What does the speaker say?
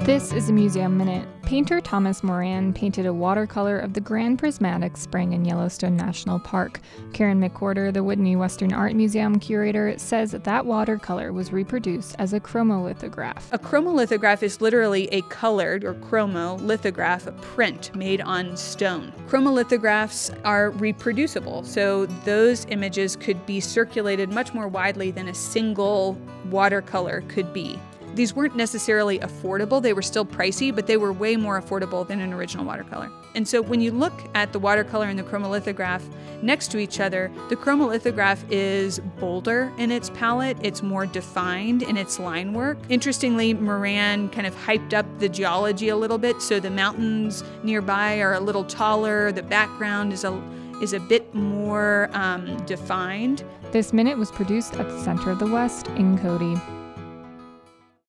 This is a Museum Minute. Painter Thomas Moran painted a watercolor of the Grand Prismatic Spring in Yellowstone National Park. Karen McWhorter, the Whitney Western Art Museum curator, says that watercolor was reproduced as a chromolithograph. A chromolithograph is literally a colored, or chromolithograph, a print made on stone. Chromolithographs are reproducible, so those images could be circulated much more widely than a single watercolor could be. These weren't necessarily affordable. They were still pricey, but they were way more affordable than an original watercolor. And so when you look at the watercolor and the chromolithograph next to each other, the chromolithograph is bolder in its palette. It's more defined in its line work. Interestingly, Moran kind of hyped up the geology a little bit, so the mountains nearby are a little taller. The background is a bit more defined. This minute was produced at the Center of the West in Cody.